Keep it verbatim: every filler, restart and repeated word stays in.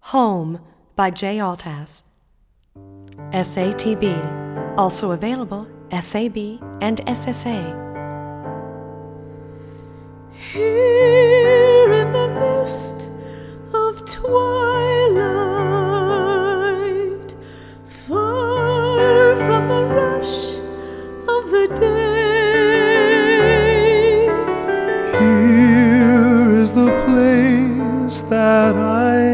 Home by Jay Althaus. S A T B, also available S A B and S S A. Here in the mist of twilight, far from the rush of the day, here is the place that I